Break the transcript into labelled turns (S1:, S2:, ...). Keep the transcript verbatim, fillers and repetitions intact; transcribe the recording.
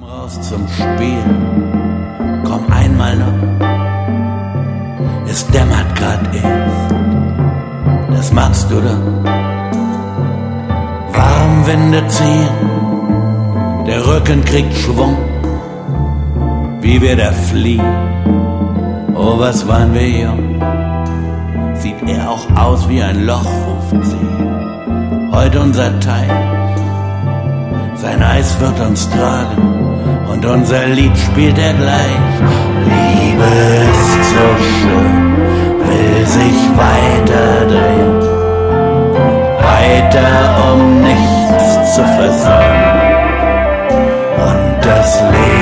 S1: Raus zum Spiel, komm einmal noch, es dämmert grad erst, das magst du doch. Warm Winde ziehen, der Rücken kriegt Schwung, wie wir da fliehen, oh was waren wir jung. Sieht er auch aus wie ein Loch, ruft sie, heute unser Teich, sein Eis wird uns tragen und unser Lied spielt er gleich. Liebe ist so schön, will sich weiter drehen, weiter um nichts zu versäumen und das Leben